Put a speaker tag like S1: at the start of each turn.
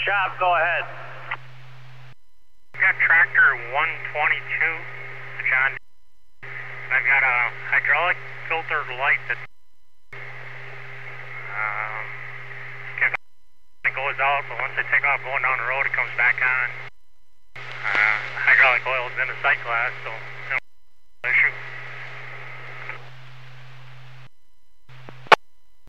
S1: Shop, go ahead.
S2: I've got tractor 122, John. I've got a hydraulic filtered light that it goes out, but once I take off going down the road, it comes back on. Hydraulic oil is in the sight glass, so